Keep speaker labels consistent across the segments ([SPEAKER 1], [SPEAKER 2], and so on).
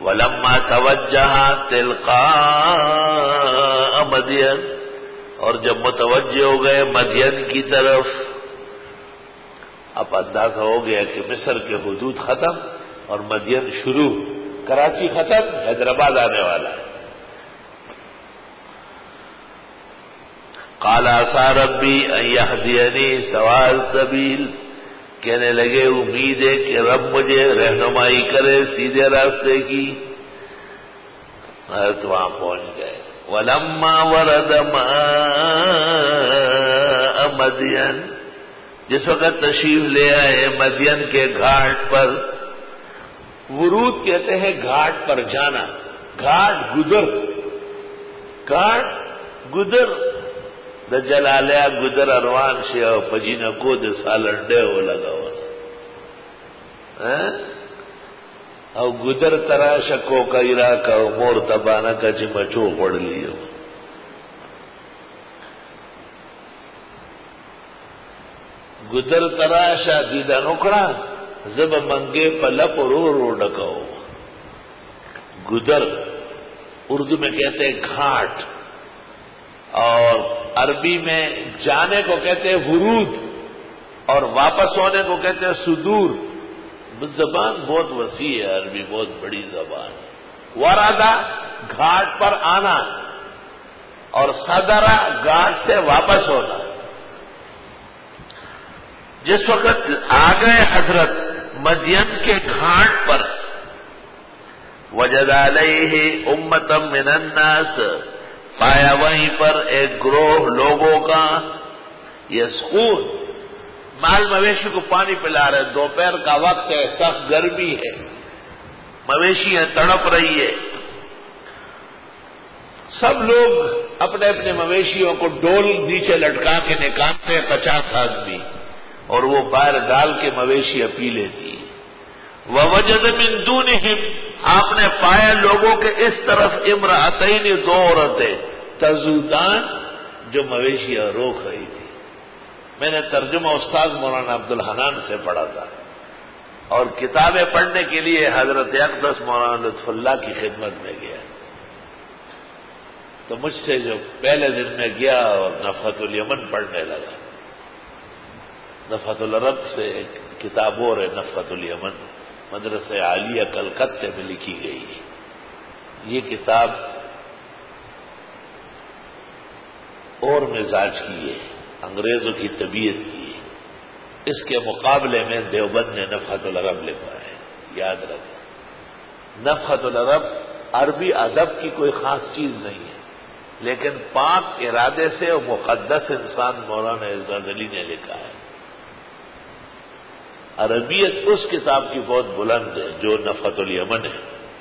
[SPEAKER 1] ولما توجہ تلقاء مدین، اور جب متوجہ ہو گئے مدین کی طرف، اب اندازہ ہو گیا کہ مصر کے حدود ختم اور مدین شروع، کراچی ختم، حیدرآباد آنے والا ہے۔ قال عسى ربی ان یہدینی سواء السبیل، کہنے لگے امید ہے کہ رب مجھے رہنمائی کرے سیدھے راستے کی۔ حضرت وہاں پہنچ گئے۔ ولما ورد ماء مدین، جس وقت تشریف لے آئے مدین کے گھاٹ پر، ورود کہتے ہیں گھاٹ پر جانا، گھاٹ گدر، گھاٹ گدر د جلالیا گدر اروان سے او پجینا کو د سالنڈے ہو لگا ہوا او گدر تراش کو کیرا کا مور تبانا کا چمچو پڑ لیو، گدر تراشا دیدا نکڑا زب منگے پلپ رو رو ڈکاؤ۔ گدر اردو میں کہتے ہیں گھاٹ، اور عربی میں جانے کو کہتے ہیں ورود، اور واپس ہونے کو کہتے ہیں صدور۔ زبان بہت وسیع ہے، عربی بہت بڑی زبان ہے۔ ورادہ گھاٹ پر آنا، اور صدرہ گھاٹ سے واپس ہونا۔ جس وقت آ گئے حضرت مدین کے گھاٹ پر، وجد علیہ امتا من الناس، پایا وہیں پر ایک گروہ لوگوں کا، یسقون، مال مویشی کو پانی پلا رہے، دوپہر کا وقت ہے، سخت گرمی ہے، مویشیاں تڑپ رہی ہے، سب لوگ اپنے اپنے مویشیوں کو ڈول نیچے لٹکا کے نکالتے ہیں، 50 آدمی، اور وہ باہر ڈال کے مویشیاں پی لیتی ہے۔ ووجد من دونہم، آپ نے پایا لوگوں کے اس طرف امرأتین، 2 عورتیں، تذودان، جو مویشیاں روک رہی تھی۔ میں نے ترجمہ استاد مولانا عبد الحنان سے پڑھا تھا، اور کتابیں پڑھنے کے لیے حضرت اقدس مولانا لطف اللہ کی خدمت میں گیا، تو مجھ سے جو پہلے دن میں گیا اور نفحۃ الیمن پڑھنے لگا، نفحۃ العرب سے ایک کتاب اور ہے نفحۃ الیمن، مدرسہ عالیہ کلکتے میں لکھی گئی ہے۔ یہ کتاب اور مزاج کی ہے، انگریزوں کی طبیعت کی ہے۔ اس کے مقابلے میں دیوبند نے نفحۃ العرب لکھا ہے، یاد رکھیں۔ نفحۃ العرب عربی ادب کی کوئی خاص چیز نہیں ہے، لیکن پاک ارادے سے وہ مقدس انسان مولانا اعزاز علی نے لکھا ہے۔ عربیت اس کتاب کی بہت بلند ہے جو نفحۃ الیمن ہے۔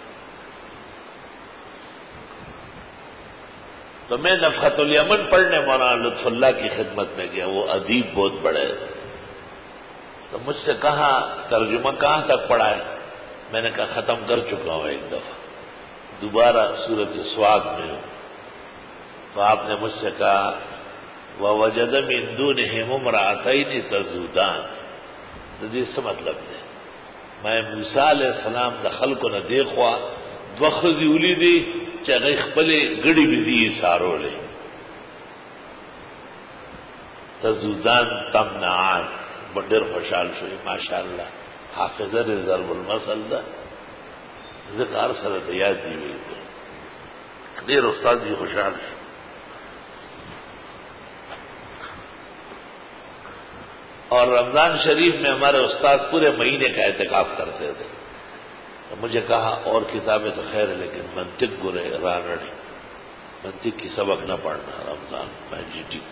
[SPEAKER 1] تو میں نفحۃ الیمن پڑھنے مولانا لطف اللہ کی خدمت میں گیا، وہ ادیب بہت بڑے، تو مجھ سے کہا ترجمہ کہاں تک پڑھا ہے؟ میں نے کہا ختم کر چکا ہوں ایک دفعہ، دوبارہ سورۃ سواد میں ہوں۔ تو آپ نے مجھ سے کہا ووجد من دونہم امرأتین تذودان، تو اس سے مطلب ہے میں موسیٰ علیہ السلام دخل کو نہ دیکھوا دوخذی اولی دی چاہے خپلے گڑی بھی سارو لے، تذودان تمنعان، بڑر خوشحال شوئی، ماشاءاللہ حافظہ ضرب المثل دا ذکر سرت یاد دی ہوئی، دیر استاد بھی خوشحال شو۔ اور رمضان شریف میں ہمارے استاد پورے مہینے کا اعتکاف کرتے تھے، تو مجھے کہا اور کتابیں تو خیر ہے لیکن منطق گرے رانڑی، منطق کی سبق نہ پڑھنا رمضان میں جی ٹھیک۔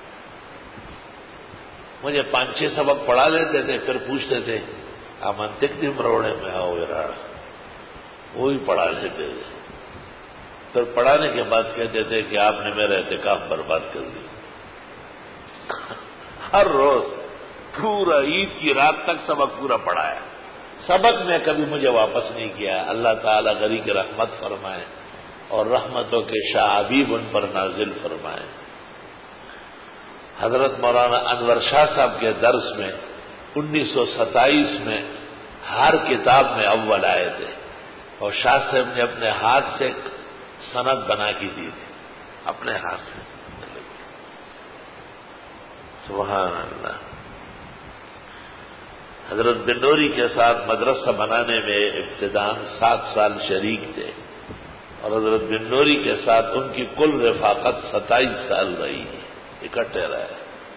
[SPEAKER 1] مجھے 5-6 سبق پڑھا لیتے تھے، پھر پوچھتے تھے آپ منطق بھی مروڑے میں آؤ راڑا، وہی پڑھا لیتے تھے، پھر پڑھانے کے بعد کہتے تھے کہ آپ نے میرا اعتکاف برباد کر دیا۔ ہر روز پورا عید کی رات تک سبق پورا پڑھایا، سبق میں کبھی مجھے واپس نہیں کیا۔ اللہ تعالیٰ غری کی رحمت فرمائے اور رحمتوں کے شعابیب ان پر نازل فرمائے۔ حضرت مولانا انور شاہ صاحب کے درس میں 1927 میں ہر کتاب میں اول آئے تھے، اور شاہ صاحب نے اپنے ہاتھ سے سند بنا کے دی تھی، اپنے ہاتھ سے. سبحان اللہ. حضرت بنوری کے ساتھ مدرسہ بنانے میں ابتداءً 7 سال شریک تھے، اور حضرت بنوری کے ساتھ ان کی کل رفاقت 27 سال رہی، اکٹھے رہے.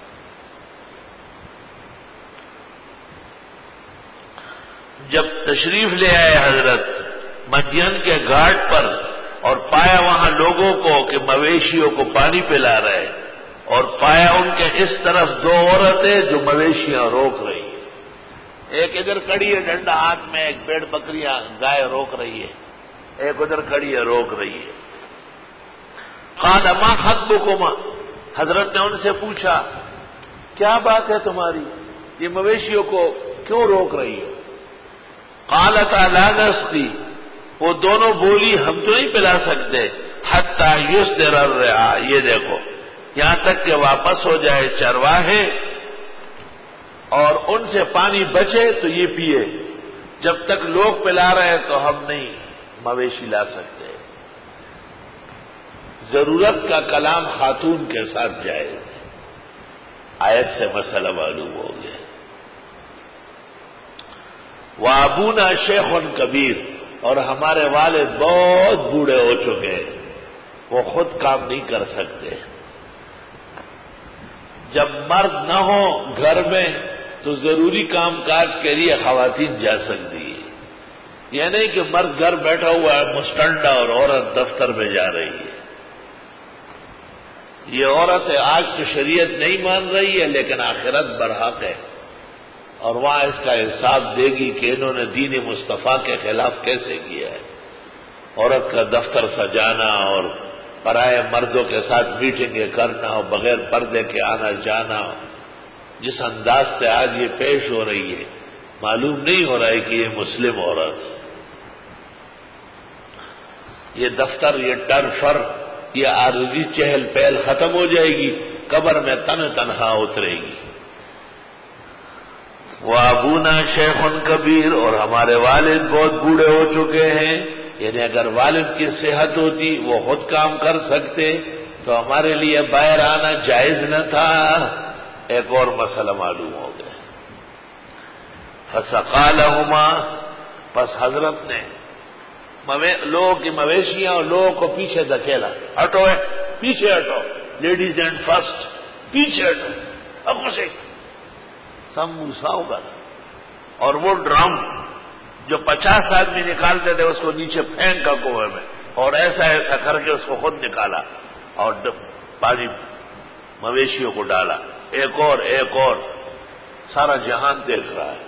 [SPEAKER 1] جب تشریف لے آئے حضرت مدین کے گھاٹ پر اور پایا وہاں لوگوں کو کہ مویشیوں کو پانی پلا رہے، اور پایا ان کے اس طرف 2 عورتیں جو مویشیاں روک رہی ہیں. ایک ادھر کھڑی ہے ڈنڈا ہاتھ میں، ایک بھیڑ بکریاں گائے روک رہی ہے، ایک ادھر کھڑی ہے روک رہی ہے. قال ما خطبكما، حضرت نے ان سے پوچھا کیا بات ہے تمہاری، یہ مویشیوں کو کیوں روک رہی ہو؟ قالتا لا نسقی، وہ دونوں بولی ہم تو نہیں پلا سکتے، حتی یصدر الرعاء، یہ دیکھو یہاں تک کہ واپس ہو جائے چرواہے اور ان سے پانی بچے تو یہ پیے، جب تک لوگ پلا رہے تو ہم نہیں مویشی لا سکتے. ضرورت کا کلام خاتون کے ساتھ جائے، آیت سے مسئلہ معلوم ہو گیا. وابونا شیخ کبیر، اور ہمارے والد بہت بوڑھے ہو چکے ہیں، وہ خود کام نہیں کر سکتے. جب مرد نہ ہو گھر میں تو ضروری کام کاج کے لیے خواتین جا سکتی ہے. یہ نہیں کہ مرد گھر بیٹھا ہوا ہے مستنڈا اور عورت دفتر میں جا رہی ہے. یہ عورت آج تو شریعت نہیں مان رہی ہے، لیکن آخرت برحق ہے، اور وہاں اس کا حساب دے گی کہ انہوں نے دین مصطفیٰ کے خلاف کیسے کیا ہے. عورت کا دفتر سجانا اور پرائے مردوں کے ساتھ میٹنگیں کرنا اور بغیر پردے کے آنا جانا، جس انداز سے آج یہ پیش ہو رہی ہے، معلوم نہیں ہو رہا ہے کہ یہ مسلم عورت. یہ دفتر، یہ ٹر فر، یہ عارضی چہل پہل ختم ہو جائے گی، قبر میں تنہا اترے گی. وابونا شیخ کبیر، اور ہمارے والد بہت بوڑھے ہو چکے ہیں. یعنی اگر والد کی صحت ہوتی، وہ خود کام کر سکتے تو ہمارے لیے باہر آنا جائز نہ تھا. ایک اور مسئلہ معلوم ہو گیا. فسقا لہما، پس حضرت نے لوگوں کی مویشیاں اور لوگوں کو پیچھے دھکیلا، ہٹو ہے پیچھے ہٹو، لیڈیز اینڈ فرسٹ پیچھے ہٹو، اب خوشی سموسا ہوگا. اور وہ ڈرم جو 50 آدمی نکالتے تھے اس کو نیچے پھینکا کنویں میں، اور ایسا کر کے اس کو خود نکالا اور پانی مویشیوں کو ڈالا. ایک اور سارا جہان دیکھ رہا ہے.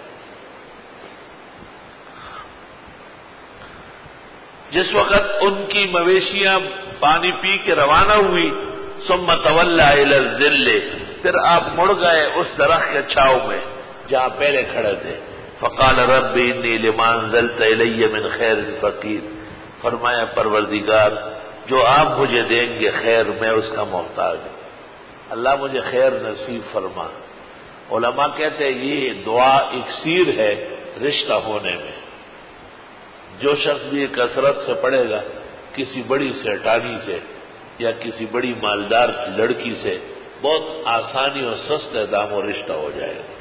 [SPEAKER 1] جس وقت ان کی مویشیاں پانی پی کے روانہ ہوئی، ثم تولی الی الظل، پھر آپ مڑ گئے اس درخت کے چھاؤں میں جہاں پہلے کھڑے تھے. فقال رب انی لما انزلت الی من خیر فقیر، فرمایا پروردگار جو آپ مجھے دیں گے خیر میں اس کا محتاج ہوں، اللہ مجھے خیر نصیب فرما. علماء کہتے ہیں یہ دعا اکسیر ہے رشتہ ہونے میں. جو شخص بھی کثرت سے پڑھے گا کسی بڑی سیٹانی سے یا کسی بڑی مالدار لڑکی سے بہت آسانی اور سستے دام و رشتہ ہو جائے گا.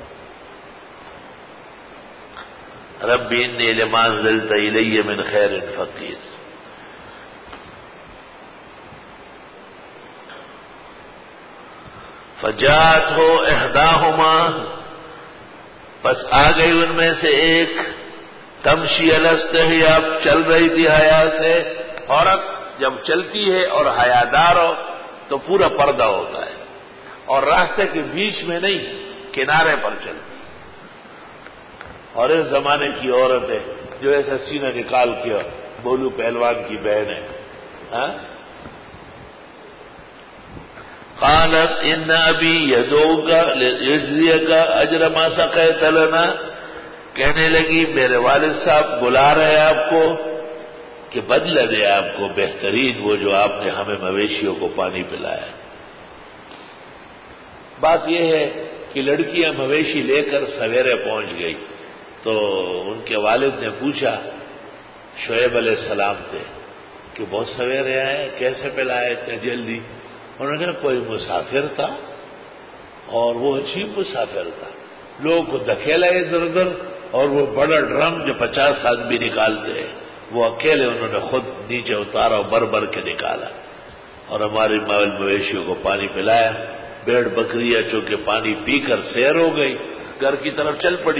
[SPEAKER 1] رب انی لما انزلت الی من خیر فقیر. فجاءت ہو احداہما، پس آ گئی ان میں سے ایک، تمشی علی استحیاء، چل رہی تھی حیا سے. عورت جب چلتی ہے اور حیادار ہو تو پورا پردہ ہوتا ہے، اور راستے کے بیچ میں نہیں کنارے پر چلتی. اور اس زمانے کی عورتیں جو ایسا سینہ نکال کے بولو پہلوان کی بہن ہے. قالت ان ابی یدعوک لیجزیک اجر ما سقیت لنا، کہنے لگی میرے والد صاحب بلا رہے ہیں آپ کو کہ بدلہ دے آپ کو بہترین وہ جو آپ نے ہمیں مویشیوں کو پانی پلایا. بات یہ ہے کہ لڑکیاں مویشی لے کر سویرے پہنچ گئی تو ان کے والد نے پوچھا شعیب علیہ السلام تھے کہ بہت سویرے آئے، کیسے پلائے اتنے جلدی؟ انہوں نے کہا کوئی مسافر تھا اور وہ عجیب مسافر تھا، لوگوں کو دھکیلا ادھر ادھر، اور وہ بڑا ڈرم جو 50 آدمی نکالتے ہیں وہ اکیلے انہوں نے خود نیچے اتارا اور بھر بھر کے نکالا، اور ہماری مال مویشیوں کو پانی پلایا۔ بھیڑ بکریاں چونکہ پانی پی کر سیر ہو گئی، گھر کی طرف چل پڑی۔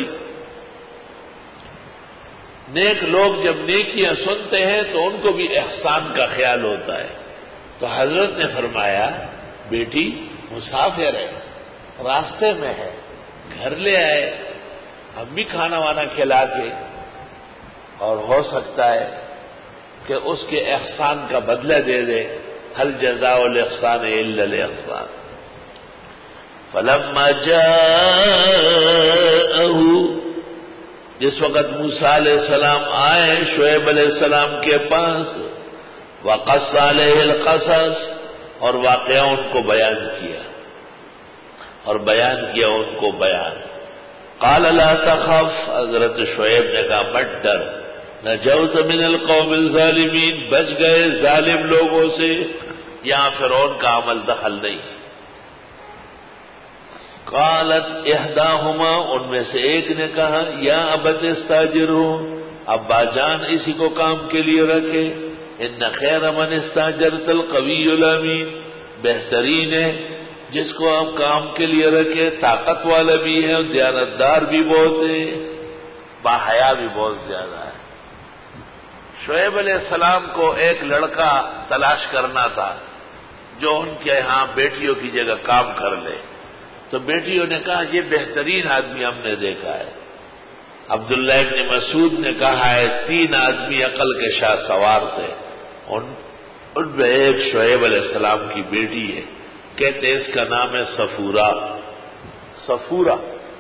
[SPEAKER 1] نیک لوگ جب نیکیاں سنتے ہیں تو ان کو بھی احسان کا خیال ہوتا ہے۔ تو حضرت نے فرمایا بیٹی مسافر ہے، راستے میں ہے، گھر لے آئے، ہم بھی کھانا وانا کھلا کے، اور ہو سکتا ہے کہ اس کے احسان کا بدلہ دے دے۔ هل جزاء الاحسان الا الاحسان۔ فلما جاءه، جس وقت موسیٰ علیہ السلام آئے شعیب علیہ السلام کے پاس، وقص علیہ القصص، اور واقعہ ان کو بیان کیا، اور بیان کیا ان کو بیان۔ قال لا تخف، حضرت شعیب نے کہا مت ڈر، نجوت من القوم الظالمین، بچ گئے ظالم لوگوں سے، یہاں فرعون کا عمل دخل نہیں۔ قالت احداہما، ان میں سے ایک نے کہا یا ابت استاجرہ، ابا جان اسی کو کام کے لیے رکھے، ان خیر من استاجرت القوی الامین، بہترین ہے جس کو آپ کام کے لیے رکھے، طاقت والا بھی ہے اور دیانتدار بھی بہت ہے، باحیا بھی بہت زیادہ ہے۔ شعیب علیہ السلام کو ایک لڑکا تلاش کرنا تھا جو ان کے ہاں بیٹیوں کی جگہ کام کر لے، تو بیٹیوں نے کہا یہ بہترین آدمی ہم نے دیکھا ہے۔ عبداللہ ابن مسعود نے کہا ہے 3 آدمی عقل کے شاہ سوار تھے، ان میں ایک شعیب علیہ السلام کی بیٹی ہے، کہتے ہیں اس کا نام ہے صفورہ۔ صفورہ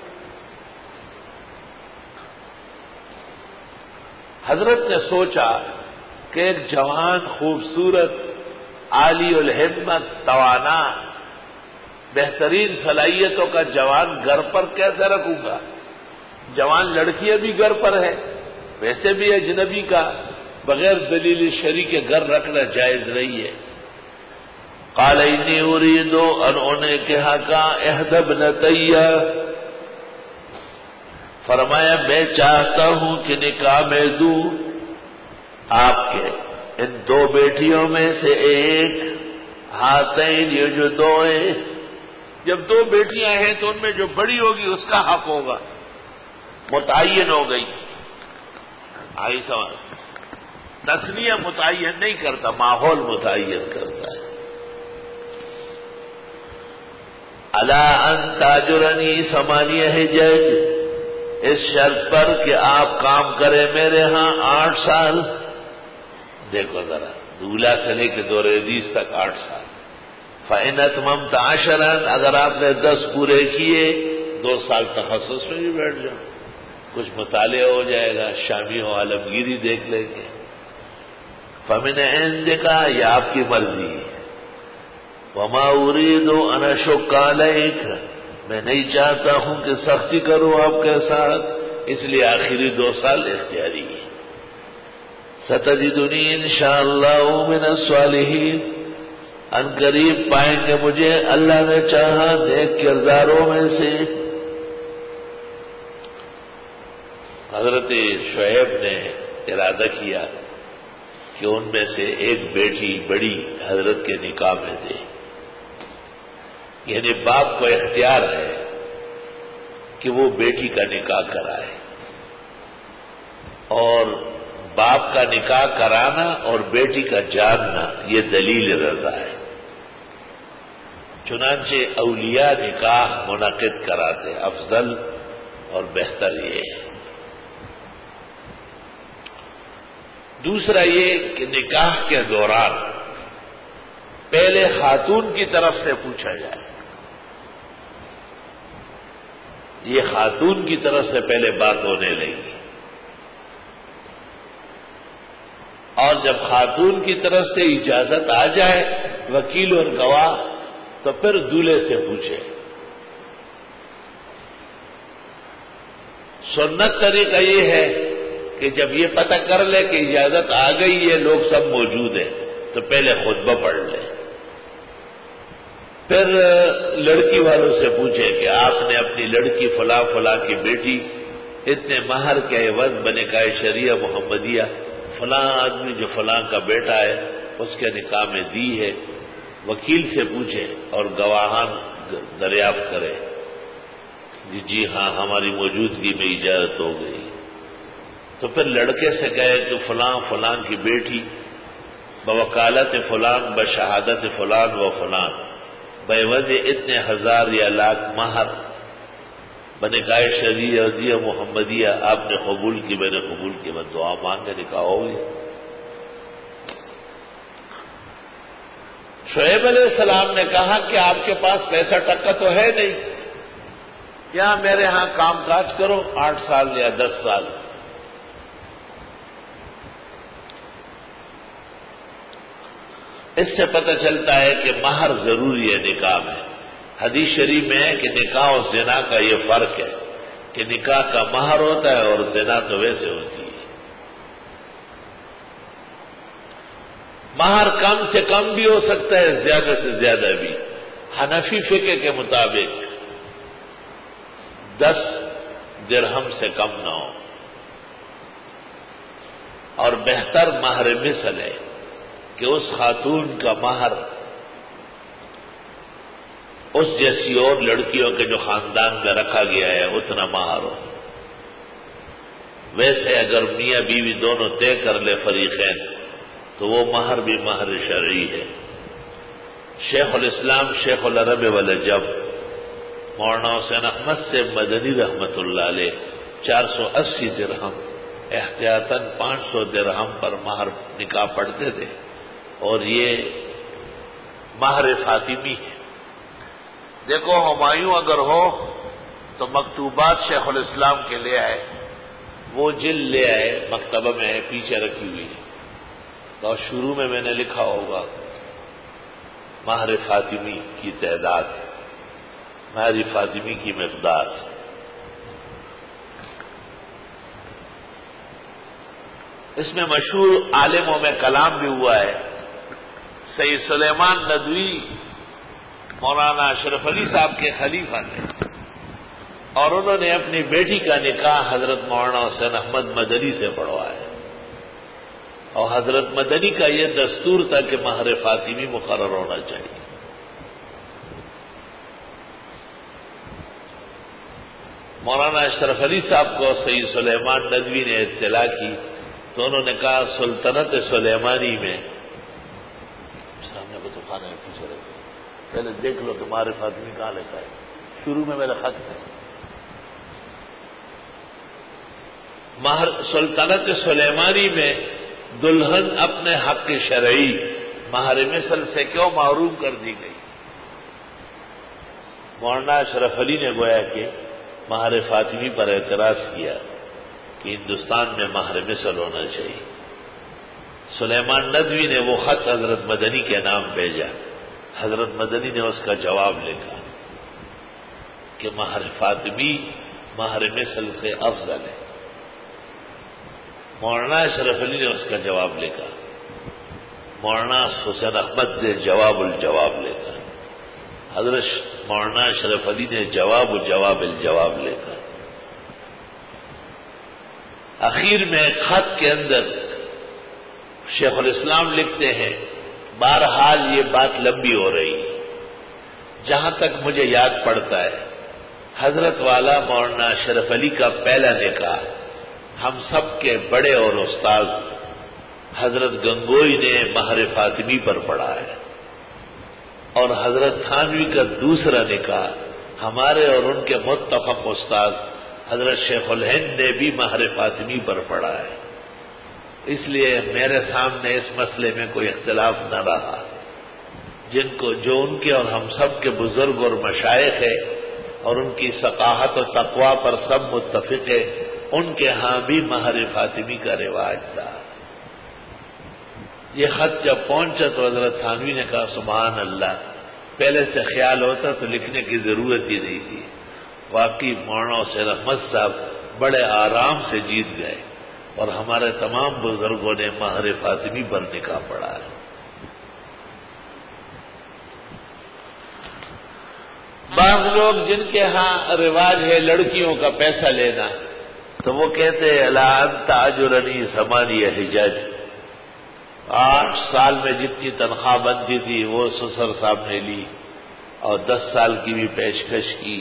[SPEAKER 1] حضرت نے سوچا کہ ایک جوان خوبصورت عالی الہمت توانا بہترین صلاحیتوں کا جوان گھر پر کیسے رکھوں گا؟ جوان لڑکیاں بھی گھر پر ہے، ویسے بھی اجنبی کا بغیر دلیل شرعی کے گھر رکھنا جائز نہیں ہے۔ قال انی اريد ان انکحک احدی ابنتی، فرمایا میں چاہتا ہوں کہ نکاح میں دوں آپ کے ان 2 بیٹیوں میں سے ایک، ہاتین یہ جو 2 ہیں، جب 2 بیٹیاں ہیں تو ان میں جو بڑی ہوگی اس کا حق ہوگا، متعین ہو گئی۔ آئی سمجھ؟ تسنیہ متعین نہیں کرتا، ماحول متعین کرتا ہے۔ الا ان تاجرنی 8 حجج، اس شرط پر کہ آپ کام کریں میرے ہاں 8 سال۔ دیکھو ذرا، دولا سے لے کے دور حدیث تک 8 سال۔ فَإِنْ أَتْمَمْتَ 10، اگر آپ نے 10 پورے کیے 2 سال تخصص میں بھی بیٹھ جاؤ، کچھ مطالعہ ہو جائے گا، شامی و عالمگیری دیکھ لیں گے۔ فَمِنْ عِنْدِكَ، یہ آپ کی مرضی ہے۔ وَمَا أُرِيدُ أَنْ أَشُقَّ عَلَيْكَ، میں نہیں چاہتا ہوں کہ سختی کروں آپ کے ساتھ، اس لیے آخری 2 سال اختیاری ہے۔ سَتَجِدُنِي إِنْ شَاءَ اللَّهُ مِنَ الصَّالِحِينَ، ان قریب پائیں گے مجھے اللہ نے چاہا نیک کرداروں میں سے۔ حضرت شعیب نے ارادہ کیا کہ ان میں سے ایک بیٹی بڑی حضرت کے نکاح میں دے، یعنی باپ کو اختیار ہے کہ وہ بیٹی کا نکاح کرائے، اور باپ کا نکاح کرانا اور بیٹی کا جاننا یہ دلیل رضا ہے۔ چنانچہ اولیاء نکاح منعقد کراتے، افضل اور بہتر یہ ہے۔ دوسرا یہ کہ نکاح کے دوران پہلے خاتون کی طرف سے پوچھا جائے، یہ خاتون کی طرف سے پہلے بات ہونے لگی، اور جب خاتون کی طرف سے اجازت آ جائے وکیل اور گواہ تو پھر دولہے سے پوچھے۔ سنت طریقہ یہ ہے کہ جب یہ پتہ کر لے کہ اجازت آ گئی ہے، لوگ سب موجود ہیں، تو پہلے خطبہ پڑھ لے. پھر لڑکی والوں سے پوچھے کہ آپ نے اپنی لڑکی فلاں فلاں کی بیٹی اتنے مہر کے عوض بنکاح شریعہ محمدیہ فلاں آدمی جو فلاں کا بیٹا ہے اس کے نکاح میں دی ہے. وکیل سے پوچھے اور گواہان دریافت کرے. جی ہاں، ہماری موجودگی میں اجازت ہو گئی. تو پھر لڑکے سے کہے کہ فلاں فلاں کی بیٹی بوکالت فلان بشہادت فلان و فلان بعوض اتنے ہزار یا لاکھ مہر بنکاح شریعہ محمدیہ آپ نے قبول کی، میں نے قبول کی، میں دعا مانگے نکاح ہوگی. شعیب علیہ السلام نے کہا کہ آپ کے پاس پیسہ ٹکا تو ہے نہیں، یا میرے ہاں کام کاج کرو 8 سال یا 10 سال. اس سے پتہ چلتا ہے کہ مہر ضروری ہے نکاح میں. حدیث شریف میں ہے کہ نکاح اور زنا کا یہ فرق ہے کہ نکاح کا مہر ہوتا ہے اور زنا تو ویسے ہوتی ہے. مہر کم سے کم بھی ہو سکتا ہے، زیادہ سے زیادہ بھی. حنفی فقہ کے مطابق 10 درہم سے کم نہ ہو، اور بہتر مہر مثل ہے کہ اس خاتون کا مہر اس جیسی اور لڑکیوں کے جو خاندان میں رکھا گیا ہے اتنا مہر ہو. ویسے اگر میاں بیوی دونوں طے کر لے فریقین تو وہ مہر بھی مہر شرعی ہے. شیخ الاسلام شیخ العرب والعجم مولانا حسین احمد سے مدنی رحمت اللہ علیہ 480 درہم احتیاطاً 500 درہم پر مہر نکاح پڑھتے تھے، اور یہ مہر فاطمی ہے. دیکھو ہمایوں اگر ہو تو مکتوبات شیخ الاسلام کے لے آئے، وہ جلد لے آئے، مکتبہ میں ہے، پیچھے رکھی ہوئی ہے. تو شروع میں نے لکھا ہوگا مہر فاطمی کی تعداد، مہر فاطمی کی مقدار. اس میں مشہور عالموں میں کلام بھی ہوا ہے. سید سلیمان ندوی مولانا اشرف علی صاحب کے خلیفہ تھے، اور انہوں نے اپنی بیٹی کا نکاح حضرت مولانا حسین احمد مدنی سے پڑھوایا، اور حضرت مدنی کا یہ دستور تھا کہ مہر فاطمی مقرر ہونا چاہیے. مولانا اشرف علی صاحب کو سید سلیمان ندوی نے اطلاع کی تو انہوں نے کہا سلطنت سلیمانی میں سامنے کو تو خانے میں پیچھے رکھے، پہلے دیکھ لو کہ مہر فاطمی کہاں لکھا ہے. شروع میں میرا خط ہے. مہر سلطنت سلیمانی میں دلہن اپنے حق شرعی مہر مثل سے کیوں محروم کر دی گئی؟ مولانا اشرف علی نے گویا کہ مہر فاطمی پر اعتراض کیا کہ ہندوستان میں مہر مثل ہونا چاہیے. سلیمان ندوی نے وہ خط حضرت مدنی کے نام بھیجا. حضرت مدنی نے اس کا جواب لکھا کہ مہر فاطمی مہر مثل سے افضل ہے. مولانا اشرف علی نے اس کا جواب لکھا. مولانا حسین احمد نے جواب الجواب لکھا. حضرت مولانا اشرف علی نے جواب الجواب لکھا. اخیر میں خط کے اندر شیخ الاسلام لکھتے ہیں بہرحال یہ بات لمبی ہو رہی ہے. جہاں تک مجھے یاد پڑتا ہے حضرت والا مولانا اشرف علی کا پہلا نکاح ہم سب کے بڑے اور استاد حضرت گنگوئی نے مہر فاطمی پر پڑھا ہے، اور حضرت تھانوی کا دوسرا نکاح ہمارے اور ان کے متفق استاد حضرت شیخ الہند نے بھی مہر فاطمی پر پڑھا ہے. اس لیے میرے سامنے اس مسئلے میں کوئی اختلاف نہ رہا. جو ان کے اور ہم سب کے بزرگ اور مشائخ ہیں اور ان کی ثقافت و تقوی پر سب متفق ہے، ان کے ہاں بھی مہر فاطمی کا رواج تھا. یہ خط جب پہنچا تو حضرت تھانوی نے کہا سبحان اللہ، پہلے سے خیال ہوتا تو لکھنے کی ضرورت ہی نہیں تھی. واقعی مولانا حسین احمد صاحب بڑے آرام سے جیت گئے. اور ہمارے تمام بزرگوں نے مہر فاطمی پر نکاح پڑھا ہے۔ بعض لوگ جن کے ہاں رواج ہے لڑکیوں کا پیسہ لینا، تو وہ کہتے ہیں الا انت اجرنی ثمانیہ حجج، 8 سال میں جتنی تنخواہ بنتی تھی وہ سسر صاحب نے لی اور 10 سال کی بھی پیشکش کی۔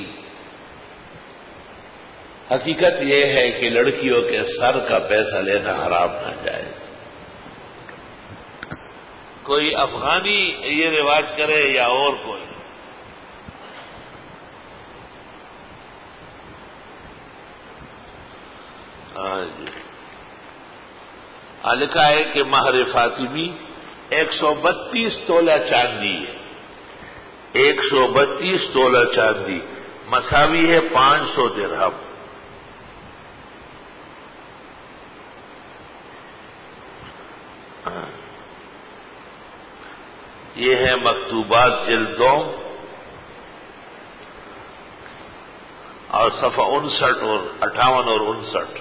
[SPEAKER 1] حقیقت یہ ہے کہ لڑکیوں کے سر کا پیسہ لینا حرام نہ جائے۔ کوئی افغانی یہ رواج کرے یا اور کوئی، لکھا ہے کہ مہر فاطمی 132 تولہ چاندی ہے، 132 تولہ چاندی مساوی ہے 500 درہم۔ یہ ہے مکتوبات جلدوں اور صفحہ 59 اور 58 اور 59۔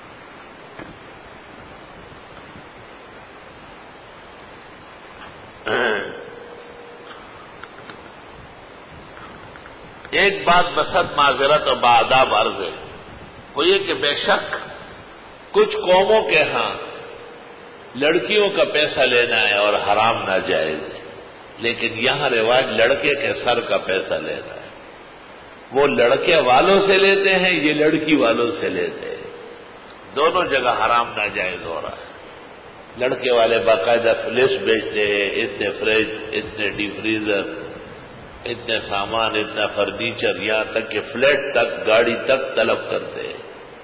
[SPEAKER 1] ایک بات بصد معذرت اور بآداب عرض ہے، وہ یہ کہ بے شک کچھ قوموں کے ہاں لڑکیوں کا پیسہ لینا ہے اور حرام ناجائز ہے، لیکن یہاں رواج لڑکے کے سر کا پیسہ لینا ہے۔ وہ لڑکے والوں سے لیتے ہیں، یہ لڑکی والوں سے لیتے ہیں، دونوں جگہ حرام ناجائز ہو رہا ہے۔ لڑکے والے باقاعدہ فلش بیچتے ہیں، اتنے فریج، اتنے ڈی فریزر، اتنے سامان، اتنا فرنیچر، یہاں تک کہ فلیٹ تک، گاڑی تک طلب کرتے ہیں۔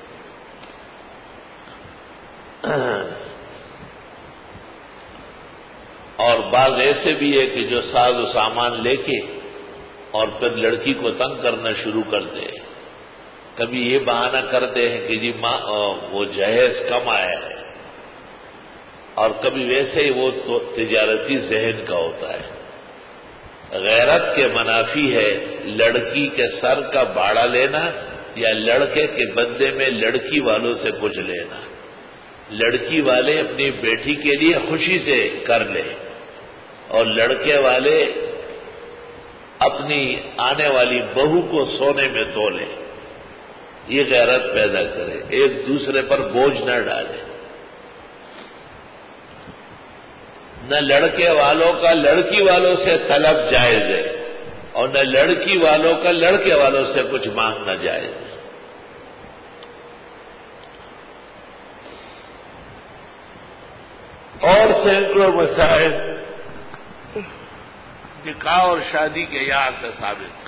[SPEAKER 1] اور بعض ایسے بھی ہے کہ جو ساز و سامان لے کے اور پھر لڑکی کو تنگ کرنا شروع کرتے ہیں۔ کبھی یہ بہانہ کرتے ہیں کہ جی وہ جہیز کم آیا ہے، اور کبھی ویسے ہی وہ تو تجارتی ذہن کا ہوتا ہے۔ غیرت کے منافی ہے لڑکی کے سر کا باڑا لینا یا لڑکے کے بدلے میں لڑکی والوں سے کچھ لینا۔ لڑکی والے اپنی بیٹی کے لیے خوشی سے کر لیں اور لڑکے والے اپنی آنے والی بہو کو سونے میں تولے، یہ غیرت پیدا کرے، ایک دوسرے پر بوجھ نہ ڈالے۔ نہ لڑکے والوں کا لڑکی والوں سے طلب جائز ہے اور نہ لڑکی والوں کا لڑکے والوں سے کچھ مانگنا جائز ہے۔ اور سینکڑوں مسائل نکاح اور شادی کے یہاں سے ثابت۔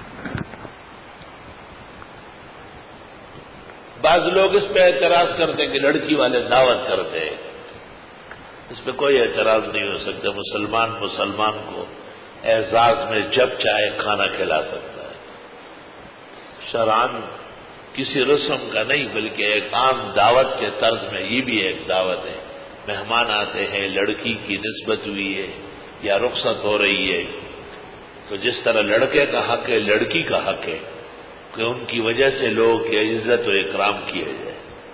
[SPEAKER 1] بعض لوگ اس پہ اعتراض کرتے ہیں کہ لڑکی والے دعوت کرتے ہیں، اس پہ کوئی اعتراض نہیں ہو سکتا۔ مسلمان کو اعزاز میں جب چاہے کھانا کھلا سکتا ہے، شرعاً کسی رسم کا نہیں بلکہ ایک عام دعوت کے طرز میں یہ بھی ایک دعوت ہے۔ مہمان آتے ہیں، لڑکی کی نسبت ہوئی ہے یا رخصت ہو رہی ہے، تو جس طرح لڑکے کا حق ہے لڑکی کا حق ہے کہ ان کی وجہ سے لوگوں کی عزت و اکرام کیے جائے۔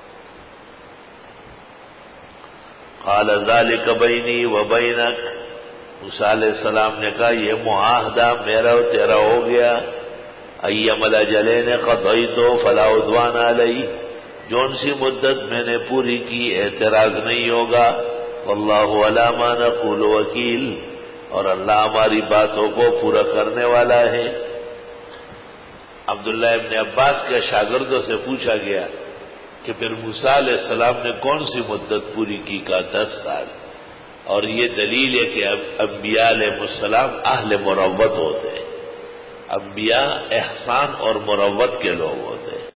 [SPEAKER 1] قال ذلک بینی و بینک، موسیٰ علیہ السلام نے کہا یہ معاہدہ میرا و تیرا ہو گیا۔ ایما الاجلین قضیت فلا عدوان علی، جون سی مدت میں نے پوری کی اعتراض نہیں ہوگا۔ واللہ علی ما نقول وکیل، اور اللہ ہماری باتوں کو پورا کرنے والا ہے۔ عبداللہ ابن عباس کے شاگردوں سے پوچھا گیا کہ پھر موسیٰ علیہ السلام نے کون سی مدت پوری کی؟ کہا 10 سال، اور یہ دلیل ہے کہ انبیاء علیہ السلام اہل مروت ہوتے ہیں، انبیاء احسان اور مروت کے لوگ ہوتے ہیں۔